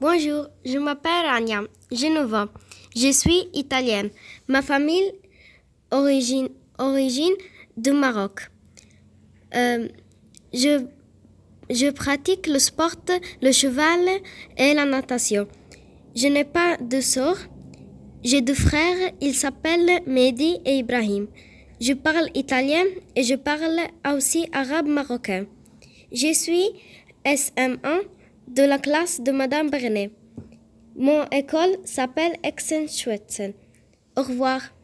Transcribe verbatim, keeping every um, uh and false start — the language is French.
Bonjour, je m'appelle Rania, j'ai neuf ans. Je suis italienne. Ma famille origine, origine du Maroc. Euh, je, je pratique le sport, le cheval et la natation. Je n'ai pas de sœur. J'ai deux frères, ils s'appellent Mehdi et Ibrahim. Je parle italien et je parle aussi arabe marocain. Je suis S M un de la classe de Madame Brenet. Mon école s'appelle Exenschwetzen. Au revoir.